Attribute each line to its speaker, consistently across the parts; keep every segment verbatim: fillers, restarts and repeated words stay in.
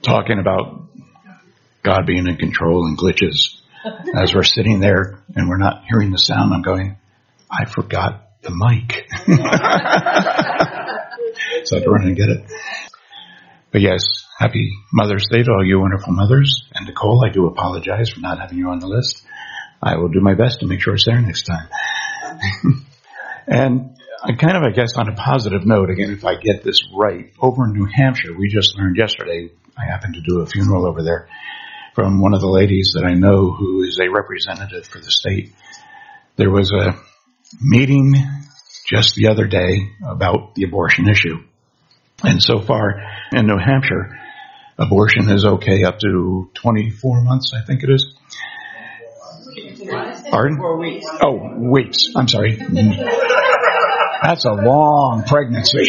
Speaker 1: talking about God being in control and glitches. As we're sitting there and we're not hearing the sound, I'm going, I forgot the mic. So I had to run and get it. But yes, happy Mother's Day to all you wonderful mothers. And Nicole, I do apologize for not having you on the list. I will do my best to make sure it's there next time. And I kind of, I guess, on a positive note, again, if I get this right, over in New Hampshire, we just learned yesterday, I happened to do a funeral over there, from one of the ladies that I know who is a representative for the state. There was a meeting just the other day about the abortion issue. And so far in New Hampshire, abortion is okay up to twenty-four months, I think it is. Pardon? Oh, weeks. I'm sorry. That's a long pregnancy.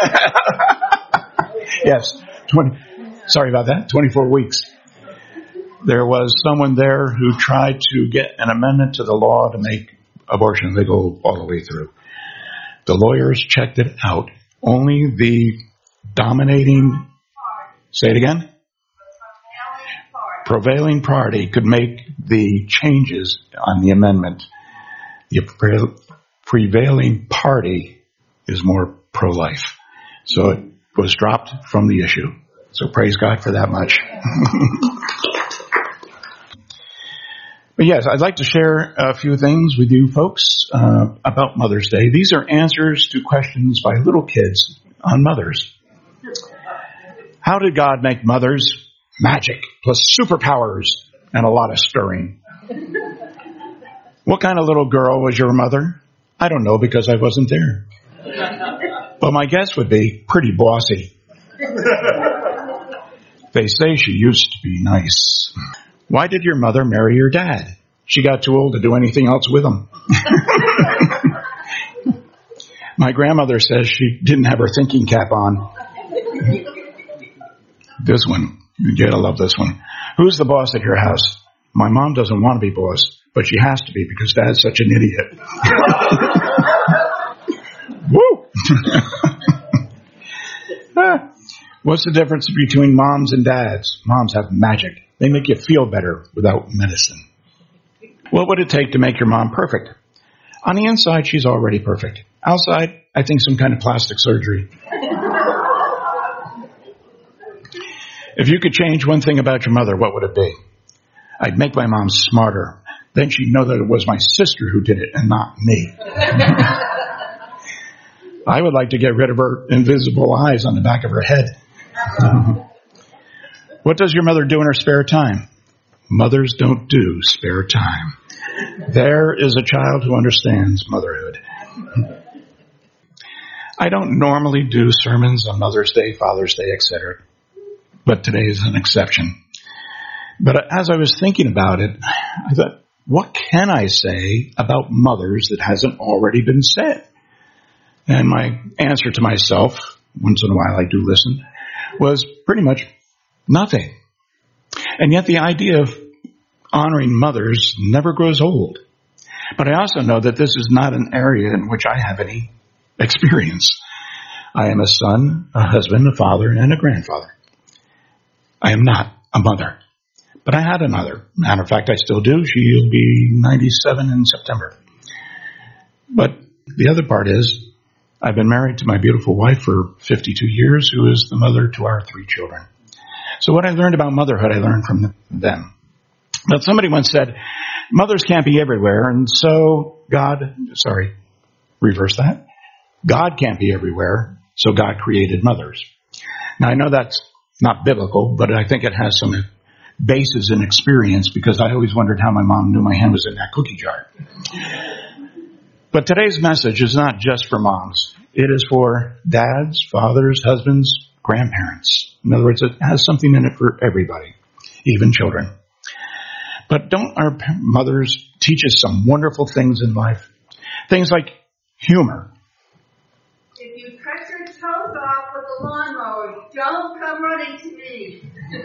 Speaker 1: Yes. twenty Sorry about that. twenty-four weeks. There was someone there who tried to get an amendment to the law to make abortion legal all the way through. The lawyers checked it out. Only the dominating, say it again? Prevailing party could make the changes on the amendment. The pre- prevailing party is more pro-life. So it was dropped from the issue. So praise God for that much. But yes, I'd like to share a few things with you folks uh, about Mother's Day. These are answers to questions by little kids on mothers. How did God make mothers? Magic, plus superpowers, and a lot of stirring. What kind of little girl was your mother? I don't know because I wasn't there. But my guess would be pretty bossy. They say she used to be nice. Why did your mother marry your dad? She got too old to do anything else with him. My grandmother says she didn't have her thinking cap on. This one. You gotta love this one. Who's the boss at your house? My mom doesn't want to be boss, but she has to be because Dad's such an idiot. Woo! Ah. What's the difference between moms and dads? Moms have magic. They make you feel better without medicine. What would it take to make your mom perfect? On the inside, she's already perfect. Outside, I think some kind of plastic surgery. If you could change one thing about your mother, what would it be? I'd make my mom smarter. Then she'd know that it was my sister who did it and not me. I would like to get rid of her invisible eyes on the back of her head. What does your mother do in her spare time? Mothers don't do spare time. There is a child who understands motherhood. I don't normally do sermons on Mother's Day, Father's Day, et cetera, but today is an exception. But as I was thinking about it, I thought, what can I say about mothers that hasn't already been said? And my answer to myself, once in a while I do listen, was pretty much nothing. And yet the idea of honoring mothers never grows old. But I also know that this is not an area in which I have any experience. I am a son, a husband, a father, and a grandfather. I am not a mother. But I had a mother. Matter of fact, I still do. She'll be ninety-seven in September. But the other part is, I've been married to my beautiful wife for fifty-two years, who is the mother to our three children. So what I learned about motherhood, I learned from them. But somebody once said, mothers can't be everywhere, and so God, sorry, reverse that. God can't be everywhere, so God created mothers. Now, I know that's not biblical, but I think it has some basis in experience, because I always wondered how my mom knew my hand was in that cookie jar. But today's message is not just for moms. It is for dads, fathers, husbands, grandparents. In other words, it has something in it for everybody, even children. But don't our mothers teach us some wonderful things in life? Things like humor.
Speaker 2: If you cut your toes off with a lawnmower, don't come running to me.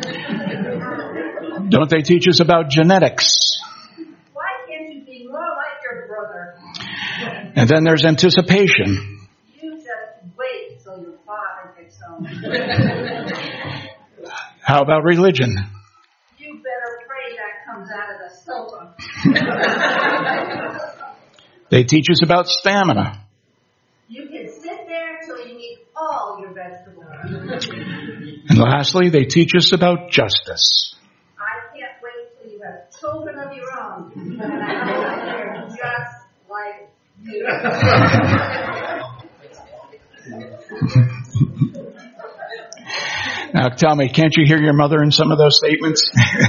Speaker 1: Don't they teach us about genetics?
Speaker 2: Why can't you be more like your brother?
Speaker 1: And then there's anticipation.
Speaker 2: You just wait till your father gets home.
Speaker 1: How about religion?
Speaker 2: You better pray that comes out of the sofa.
Speaker 1: They teach us about stamina.
Speaker 2: You can sit there till you eat all your vegetables.
Speaker 1: And lastly, they teach us about justice.
Speaker 2: I can't wait till you have children of your own. And I know that they're just like you.
Speaker 1: Now tell me, can't you hear your mother in some of those statements?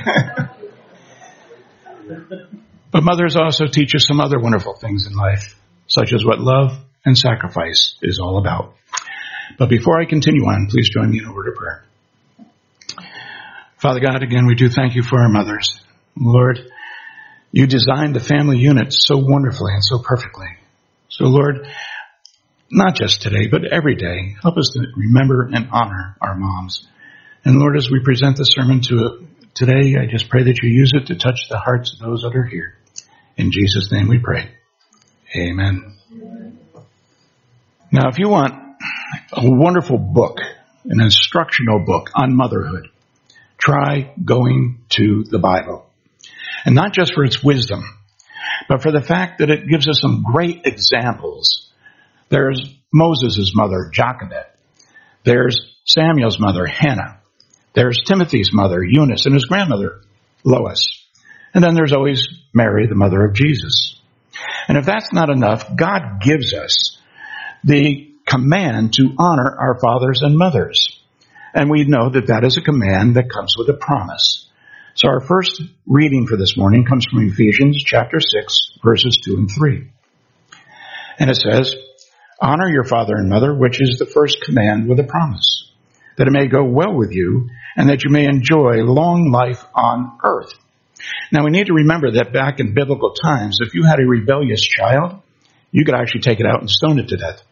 Speaker 1: But mothers also teach us some other wonderful things in life, such as what love and sacrifice is all about. But before I continue on, please join me in a word of prayer. Father God, again, we do thank you for our mothers. Lord, you designed the family unit so wonderfully and so perfectly. So Lord, not just today, but every day, help us to remember and honor our moms. And Lord, as we present the sermon to today, I just pray that you use it to touch the hearts of those that are here. In Jesus' name we pray. Amen. Now, if you want a wonderful book, an instructional book on motherhood, try going to the Bible. And not just for its wisdom, but for the fact that it gives us some great examples. There's Moses' mother, Jochebed. There's Samuel's mother, Hannah. There's Timothy's mother, Eunice, and his grandmother, Lois. And then there's always Mary, the mother of Jesus. And if that's not enough, God gives us the command to honor our fathers and mothers. And we know that that is a command that comes with a promise. So our first reading for this morning comes from Ephesians chapter six, verses two and three. And it says, honor your father and mother, which is the first command with a promise, that it may go well with you and that you may enjoy long life on earth. Now we need to remember that back in biblical times, if you had a rebellious child, you could actually take it out and stone it to death.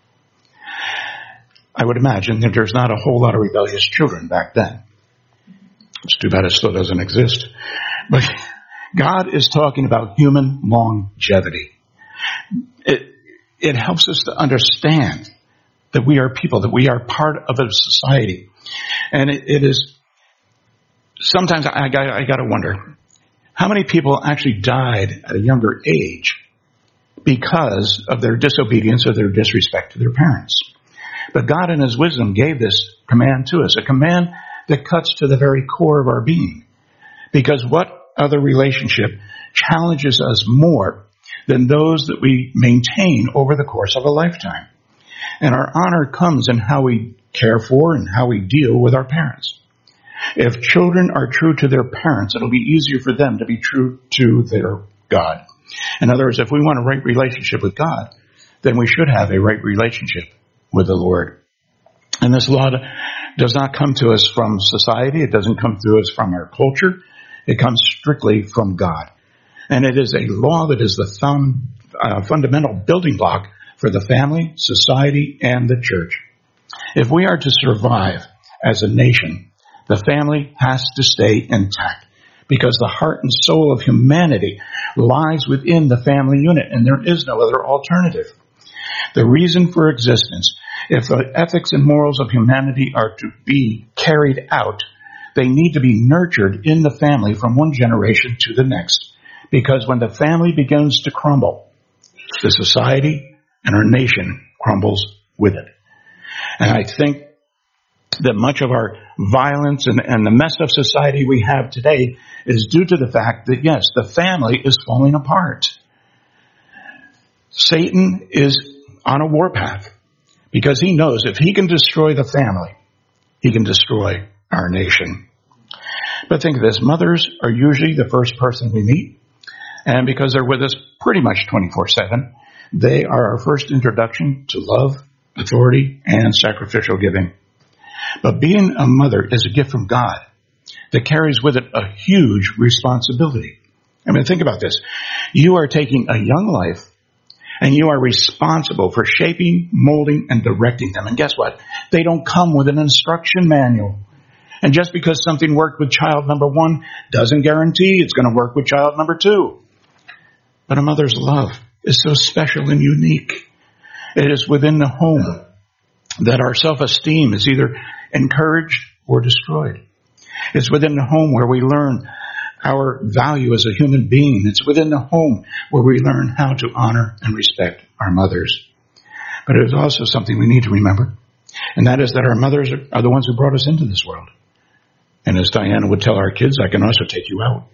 Speaker 1: I would imagine that there's not a whole lot of rebellious children back then. It's too bad it still doesn't exist. But God is talking about human longevity. It, it helps us to understand that we are people, that we are part of a society. And it, it is, sometimes I, I, I got to wonder, how many people actually died at a younger age because of their disobedience or their disrespect to their parents? But God in his wisdom gave this command to us, a command that cuts to the very core of our being. Because what other relationship challenges us more than those that we maintain over the course of a lifetime? And our honor comes in how we care for and how we deal with our parents. If children are true to their parents, it'll be easier for them to be true to their God. In other words, if we want a right relationship with God, then we should have a right relationship with the Lord. And this law does not come to us from society. It doesn't come to us from our culture. It comes strictly from God. And it is a law that is the thumb, uh, fundamental building block for the family, society, and the church. If we are to survive as a nation, the family has to stay intact because the heart and soul of humanity lies within the family unit, and there is no other alternative. The reason for existence, if the ethics and morals of humanity are to be carried out, they need to be nurtured in the family from one generation to the next. Because when the family begins to crumble, the society and our nation crumbles with it. And I think that much of our violence and, and the messed up society we have today is due to the fact that, yes, the family is falling apart. Satan is on a warpath because he knows if he can destroy the family, he can destroy our nation. But think of this. Mothers are usually the first person we meet. And because they're with us pretty much twenty-four seven, they are our first introduction to love, authority, and sacrificial giving. But being a mother is a gift from God that carries with it a huge responsibility. I mean, think about this. You are taking a young life and you are responsible for shaping, molding, and directing them. And guess what? They don't come with an instruction manual. And just because something worked with child number one doesn't guarantee it's going to work with child number two. But a mother's love is so special and unique. It is within the home that our self-esteem is either encouraged or destroyed. It's within the home where we learn our value as a human being. It's within the home where we learn how to honor and respect our mothers. But it is also something we need to remember, and that is that our mothers are, are the ones who brought us into this world. And as Diana would tell our kids, I can also take you out.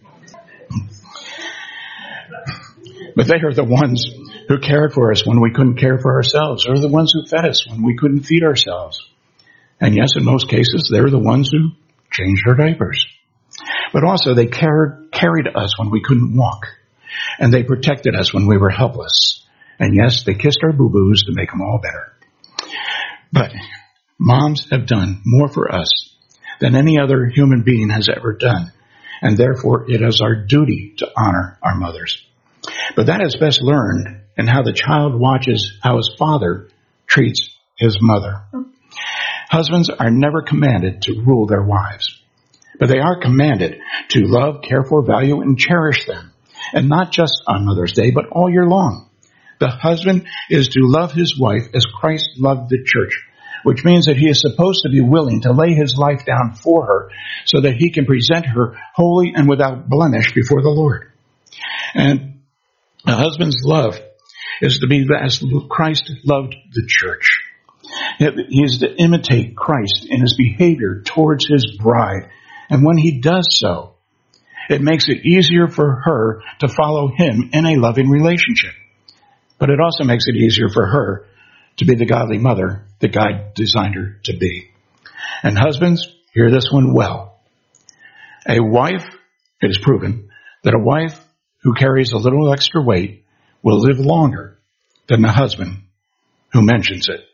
Speaker 1: But they are the ones who cared for us when we couldn't care for ourselves, or the ones who fed us when we couldn't feed ourselves. And yes, in most cases, they're the ones who changed our diapers. But also they cared, carried us when we couldn't walk. And they protected us when we were helpless. And yes, they kissed our boo-boos to make them all better. But moms have done more for us than any other human being has ever done. And therefore, it is our duty to honor our mothers. But that is best learned in how the child watches how his father treats his mother. Husbands are never commanded to rule their wives, but they are commanded to love, care for, value, and cherish them. And not just on Mother's Day, but all year long. The husband is to love his wife as Christ loved the church, which means that he is supposed to be willing to lay his life down for her so that he can present her holy and without blemish before the Lord. And a husband's love is to be as Christ loved the church. He is to imitate Christ in his behavior towards his bride. And when he does so, it makes it easier for her to follow him in a loving relationship. But it also makes it easier for her to be the godly mother that God designed her to be. And husbands, hear this one well. A wife, it is proven, that a wife who carries a little extra weight will live longer than the husband who mentions it.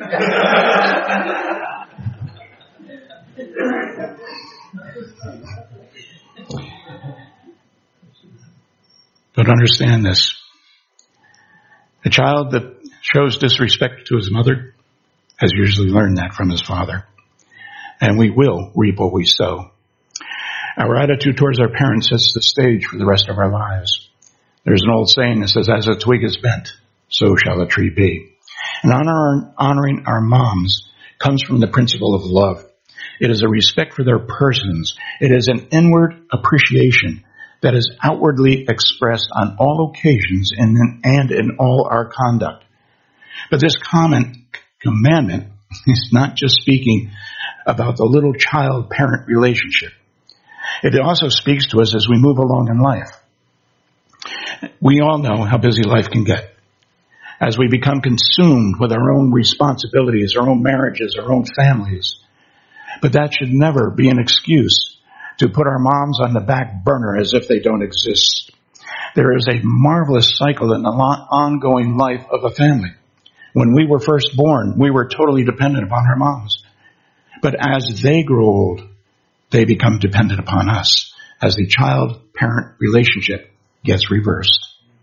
Speaker 1: But understand this. A child that shows disrespect to his mother has usually learned that from his father. And we will reap what we sow. Our attitude towards our parents sets the stage for the rest of our lives. There's an old saying that says, as a twig is bent, so shall a tree be. And honor, honoring our moms comes from the principle of love. It is a respect for their persons. It is an inward appreciation that is outwardly expressed on all occasions and in, and in all our conduct. But this common commandment is not just speaking about the little child-parent relationship. It also speaks to us as we move along in life. We all know how busy life can get. As we become consumed with our own responsibilities, our own marriages, our own families. But that should never be an excuse to put our moms on the back burner as if they don't exist. There is a marvelous cycle in the ongoing life of a family. When we were first born, we were totally dependent upon our moms. But as they grow old, they become dependent upon us as the child-parent relationship gets reversed.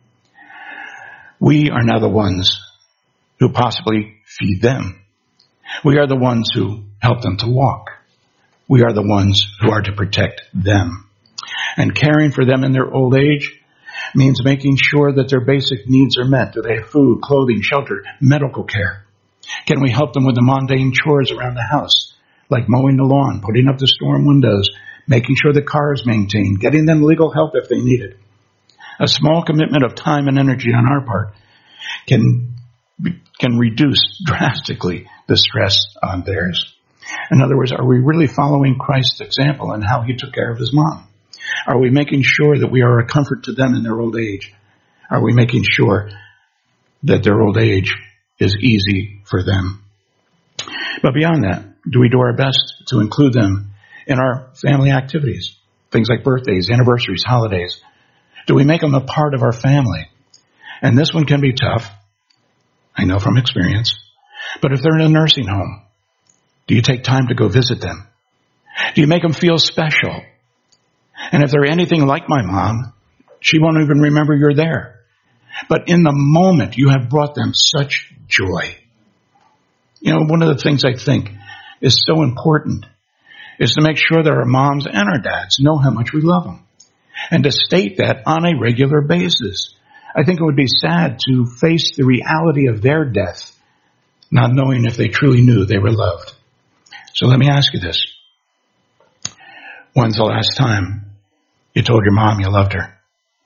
Speaker 1: We are now the ones who possibly feed them. We are the ones who help them to walk. We are the ones who are to protect them. And caring for them in their old age means making sure that their basic needs are met. Do they have food, clothing, shelter, medical care? Can we help them with the mundane chores around the house, like mowing the lawn, putting up the storm windows, making sure the car is maintained, getting them legal help if they need it? A small commitment of time and energy on our part can can reduce drastically the stress on theirs. In other words, are we really following Christ's example in how he took care of his mom? Are we making sure that we are a comfort to them in their old age? Are we making sure that their old age is easy for them? But beyond that, do we do our best to include them in our family activities? Things like birthdays, anniversaries, holidays. Do we make them a part of our family? And this one can be tough, I know from experience. But if they're in a nursing home, do you take time to go visit them? Do you make them feel special? And if they're anything like my mom, she won't even remember you're there. But in the moment, you have brought them such joy. You know, one of the things I think is so important is to make sure that our moms and our dads know how much we love them. And to state that on a regular basis. I think it would be sad to face the reality of their death, not knowing if they truly knew they were loved. So let me ask you this. When's the last time you told your mom you loved her?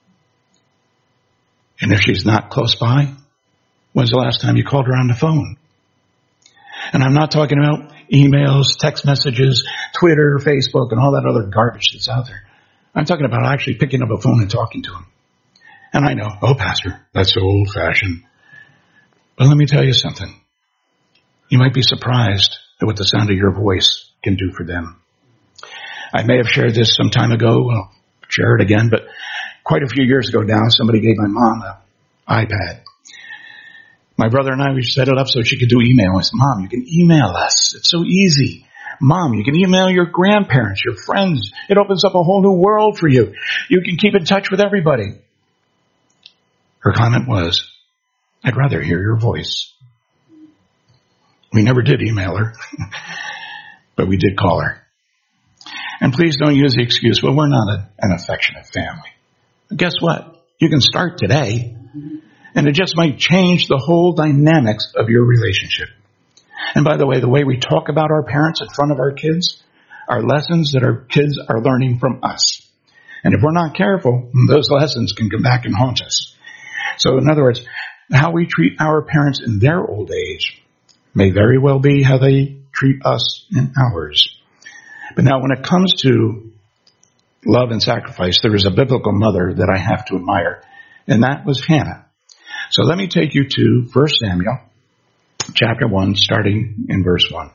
Speaker 1: And if she's not close by, when's the last time you called her on the phone? And I'm not talking about emails, text messages, Twitter, Facebook, and all that other garbage that's out there. I'm talking about actually picking up a phone and talking to him. And I know, oh, Pastor, that's so old-fashioned. But let me tell you something. You might be surprised at what the sound of your voice can do for them. I may have shared this some time ago. I'll share it again, but quite a few years ago now, somebody gave my mom an iPad. My brother and I, we set it up so she could do email. I said, Mom, you can email us. It's so easy. Mom, you can email your grandparents, your friends. It opens up a whole new world for you. You can keep in touch with everybody. Her comment was, I'd rather hear your voice. We never did email her, but we did call her. And please don't use the excuse, well, we're not a, an affectionate family. But guess what? You can start today. And it just might change the whole dynamics of your relationship. And by the way, the way we talk about our parents in front of our kids are lessons that our kids are learning from us. And if we're not careful, those lessons can come back and haunt us. So in other words, how we treat our parents in their old age may very well be how they treat us in ours. But now when it comes to love and sacrifice, there is a biblical mother that I have to admire, and that was Hannah. So let me take you to First Samuel, chapter one, starting in verse one.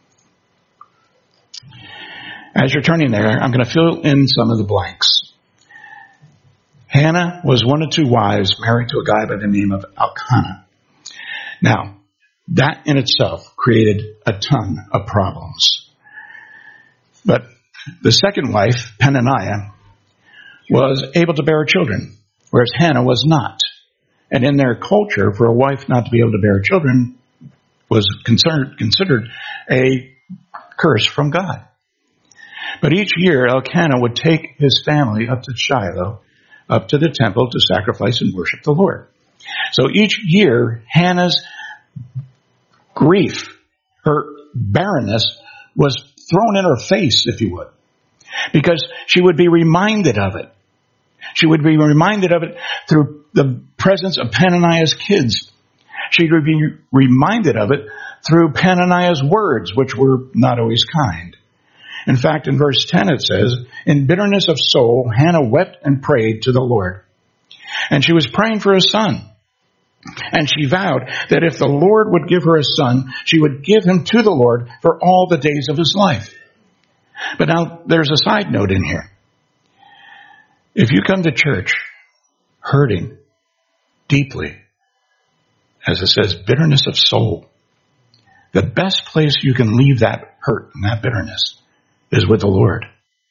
Speaker 1: As you're turning there, I'm going to fill in some of the blanks. Hannah was one of two wives married to a guy by the name of Elkanah. Now, that in itself created a ton of problems. But the second wife, Peninnah, was able to bear children, whereas Hannah was not. And in their culture, for a wife not to be able to bear children was considered, considered a curse from God. But each year, Elkanah would take his family up to Shiloh, up to the temple to sacrifice and worship the Lord. So each year, Hannah's grief, her barrenness, was thrown in her face, if you would, because she would be reminded of it. She would be reminded of it through the presence of Peninnah's kids. She would be reminded of it through Peninnah's words, which were not always kind. In fact, in verse ten it says, in bitterness of soul, Hannah wept and prayed to the Lord. And she was praying for a son. And she vowed that if the Lord would give her a son, she would give him to the Lord for all the days of his life. But now there's a side note in here. If you come to church hurting deeply, as it says, bitterness of soul, the best place you can leave that hurt and that bitterness is with the Lord.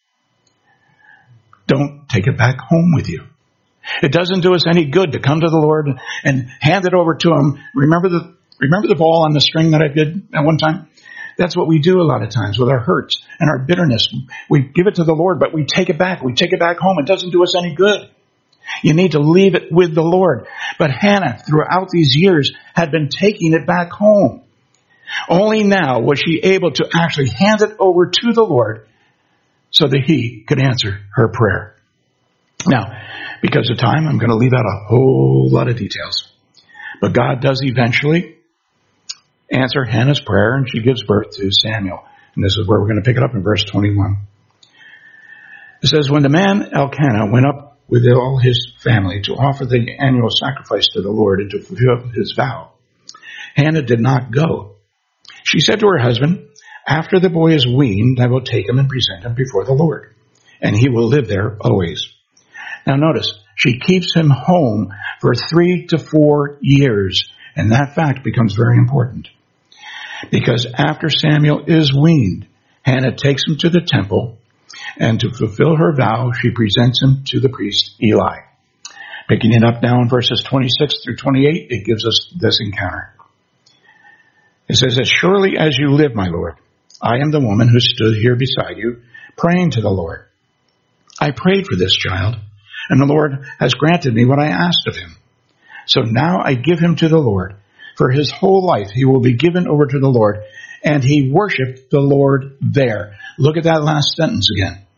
Speaker 1: Don't take it back home with you. It doesn't do us any good to come to the Lord and hand it over to Him. Remember the, remember the ball on the string that I did at one time? That's what we do a lot of times with our hurts and our bitterness. We give it to the Lord, but we take it back. We take it back home. It doesn't do us any good. You need to leave it with the Lord. But Hannah, throughout these years, had been taking it back home. Only now was she able to actually hand it over to the Lord so that He could answer her prayer. Now, because of time, I'm going to leave out a whole lot of details. But God does eventually answer Hannah's prayer, and she gives birth to Samuel. And this is where we're going to pick it up in verse twenty-one. It says, when the man Elkanah went up with all his family to offer the annual sacrifice to the Lord and to fulfill his vow, Hannah did not go. She said to her husband, after the boy is weaned, I will take him and present him before the Lord, and he will live there always. Now notice, she keeps him home for three to four years, and that fact becomes very important. Because after Samuel is weaned, Hannah takes him to the temple, and to fulfill her vow, she presents him to the priest Eli. Picking it up now in verses twenty-six through twenty-eight, it gives us this encounter. It says, as surely as you live, my Lord, I am the woman who stood here beside you, praying to the Lord. I prayed for this child, and the Lord has granted me what I asked of him. So now I give him to the Lord. For his whole life he will be given over to the Lord. And he worshiped the Lord there. Look at that last sentence again.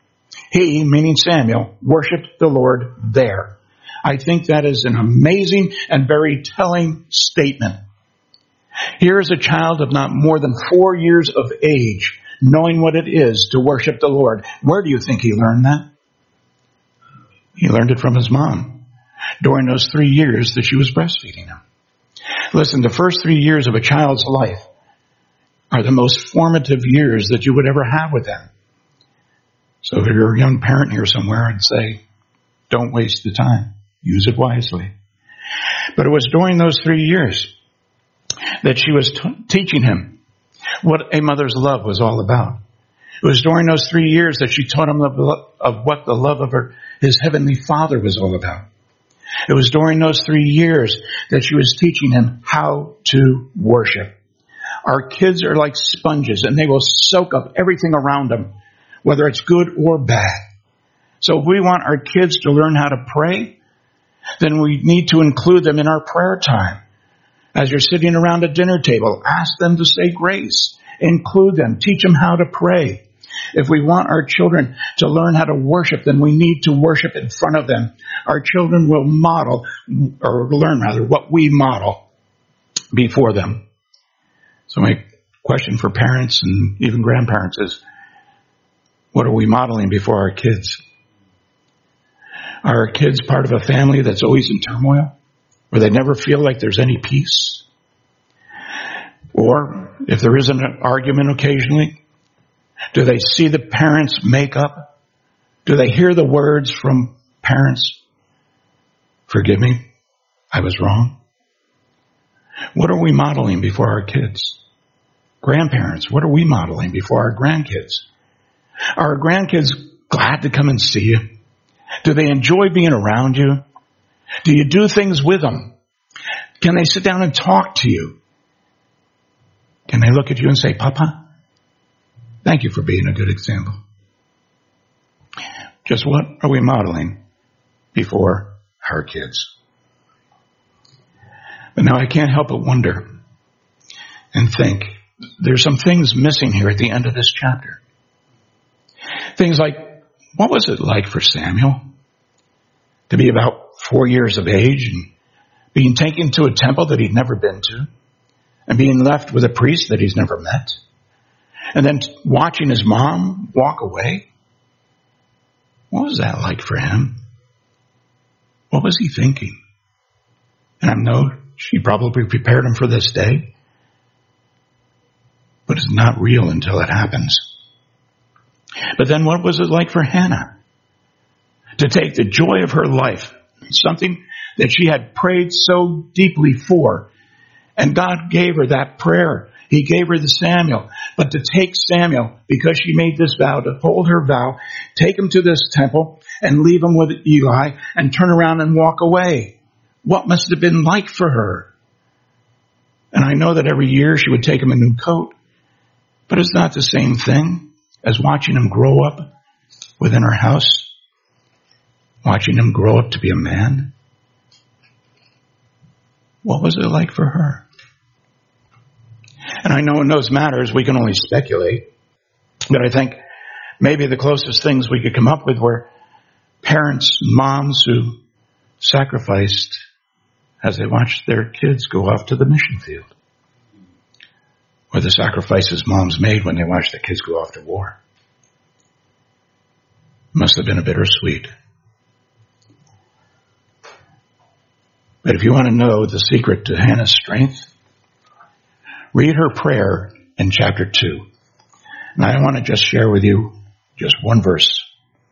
Speaker 1: He, meaning Samuel, worshiped the Lord there. I think that is an amazing and very telling statement. Here is a child of not more than four years of age, knowing what it is to worship the Lord. Where do you think he learned that? He learned it from his mom during those three years that she was breastfeeding him. Listen, the first three years of a child's life are the most formative years that you would ever have with them. So if you're a young parent here somewhere, and say, don't waste the time. Use it wisely. But it was during those three years that she was t- teaching him what a mother's love was all about. It was during those three years that she taught him of, of what the love of her, his heavenly Father was all about. It was during those three years that she was teaching him how to worship. Our kids are like sponges, and they will soak up everything around them, whether it's good or bad. So if we want our kids to learn how to pray, then we need to include them in our prayer time. As you're sitting around a dinner table, ask them to say grace. Include them. Teach them how to pray. If we want our children to learn how to worship, then we need to worship in front of them. Our children will model, or learn rather, what we model before them. So my question for parents and even grandparents is, what are we modeling before our kids? Are our kids part of a family that's always in turmoil, where they never feel like there's any peace? Or if there is an argument occasionally, do they see the parents make up? Do they hear the words from parents? Forgive me, I was wrong. What are we modeling before our kids? Grandparents, what are we modeling before our grandkids? Are our grandkids glad to come and see you? Do they enjoy being around you? Do you do things with them? Can they sit down and talk to you? Can they look at you and say, Papa, thank you for being a good example? Just what are we modeling before our kids? But now I can't help but wonder and think, there's some things missing here at the end of this chapter. Things like, what was it like for Samuel to be about four years of age and being taken to a temple that he'd never been to and being left with a priest that he's never met and then watching his mom walk away? What was that like for him? What was he thinking? And I know she probably prepared him for this day, but it's not real until it happens. But then what was it like for Hannah to take the joy of her life, something that she had prayed so deeply for, and God gave her that prayer. He gave her the Samuel, but to take Samuel, because she made this vow, to hold her vow, take him to this temple and leave him with Eli and turn around and walk away. What must it have been like for her? And I know that every year she would take him a new coat, but it's not the same thing as watching him grow up within her house, watching him grow up to be a man. What was it like for her? And I know in those matters we can only speculate, but I think maybe the closest things we could come up with were parents and moms who sacrificed as they watched their kids go off to the mission field, or the sacrifices moms made when they watched their kids go off to war. Must have been a bittersweet. But if you want to know the secret to Hannah's strength, read her prayer in chapter two. And I want to just share with you just one verse.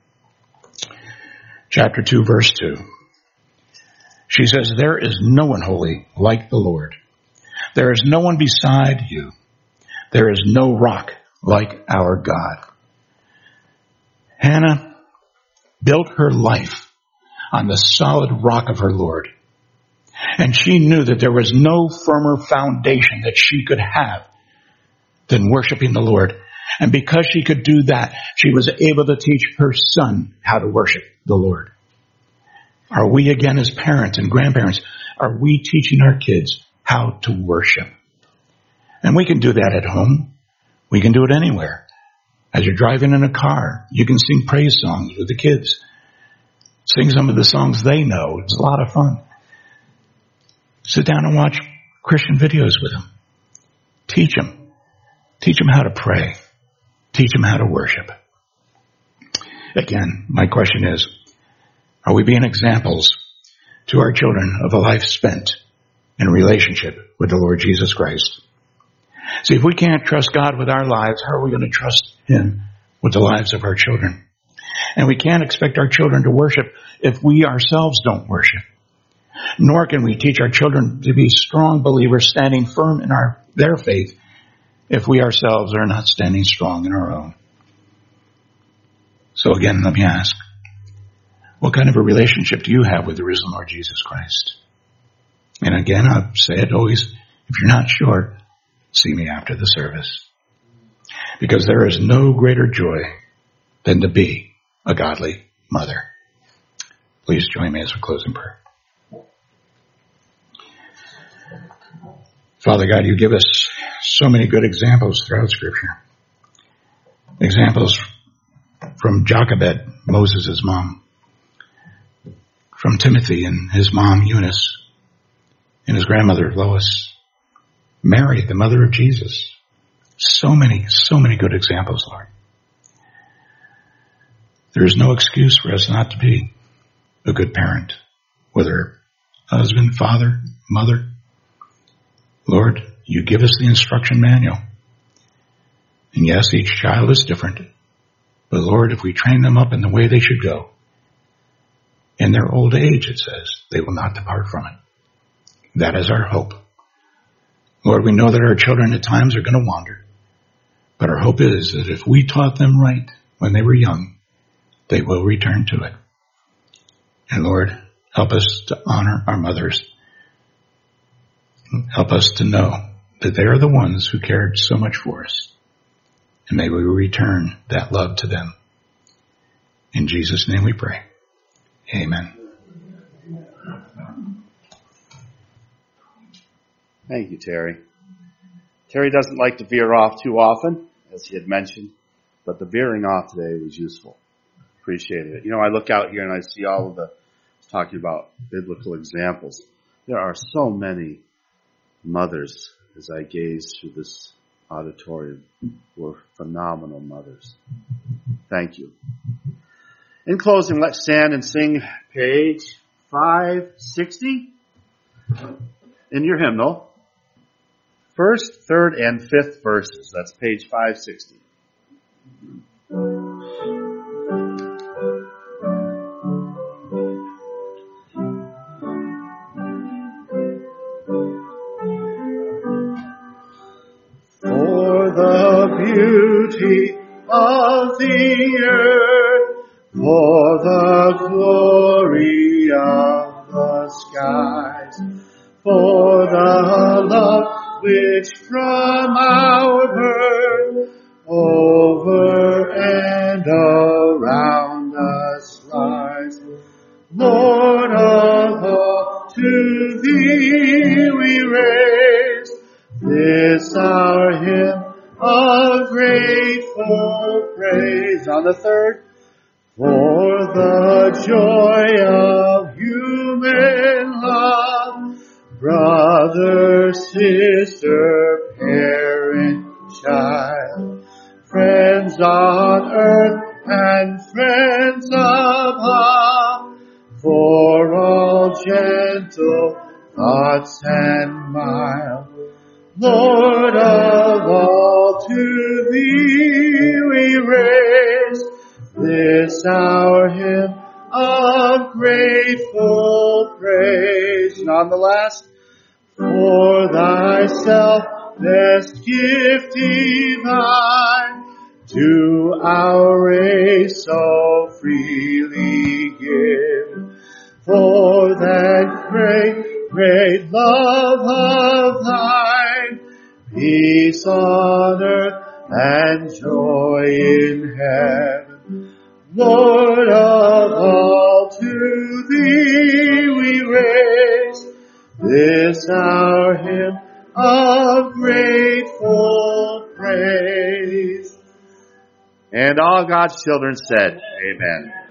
Speaker 1: Chapter two, verse two. She says, there is no one holy like the Lord. There is no one beside you. There is no rock like our God. Hannah built her life on the solid rock of her Lord. And she knew that there was no firmer foundation that she could have than worshiping the Lord. And because she could do that, she was able to teach her son how to worship the Lord. Are we, again, as parents and grandparents, are we teaching our kids how to worship? And we can do that at home. We can do it anywhere. As you're driving in a car, you can sing praise songs with the kids. Sing some of the songs they know. It's a lot of fun. Sit down and watch Christian videos with them. Teach them. Teach them how to pray. Teach them how to worship. Again, my question is, are we being examples to our children of a life spent in relationship with the Lord Jesus Christ? See, if we can't trust God with our lives, how are we going to trust Him with the lives of our children? And we can't expect our children to worship if we ourselves don't worship. Nor can we teach our children to be strong believers standing firm in our their faith if we ourselves are not standing strong in our own. So again, let me ask, what kind of a relationship do you have with the risen Lord Jesus Christ? And again, I say it always, if you're not sure, see me after the service. Because there is no greater joy than to be a godly mother. Please join me as we close in prayer. Father God, you give us so many good examples throughout Scripture. Examples from Jochebed, Moses' mom. From Timothy and his mom, Eunice, and his grandmother, Lois. Mary, the mother of Jesus. So many, so many good examples, Lord. There is no excuse for us not to be a good parent, whether husband, father, mother. Lord, you give us the instruction manual. And yes, each child is different. But Lord, if we train them up in the way they should go, in their old age, it says, they will not depart from it. That is our hope. Lord, we know that our children at times are going to wander. But our hope is that if we taught them right when they were young, they will return to it. And Lord, help us to honor our mothers. Help us to know that they are the ones who cared so much for us. And may we return that love to them. In Jesus' name we pray. Amen.
Speaker 3: Thank you, Terry. Terry doesn't like to veer off too often, as he had mentioned, but the veering off today was useful. Appreciated it. You know, I look out here and I see all of the, talking about biblical examples. There are so many mothers as I gaze through this auditorium who are phenomenal mothers. Thank you. In closing, let's stand and sing page five sixty in your hymnal. First, third, and fifth verses. That's page five sixty. For the beauty of the earth, for the glory of the skies, for the love which from our birth over and around us lies. Lord of all, to thee we raise this our hymn of grateful praise. On the third, for the joy of human love, brother, sister, parent, child, friends on earth and friends above, for all gentle thoughts and mild. Lord of all, to thee we raise this our hymn of grateful praise. And on the last, for thyself best gift divine, to our race so freely give. For that great, great love of thine, peace on earth and joy in heaven. Lord of all, to thee we raise this our hymn of grateful praise. And all God's children said, amen.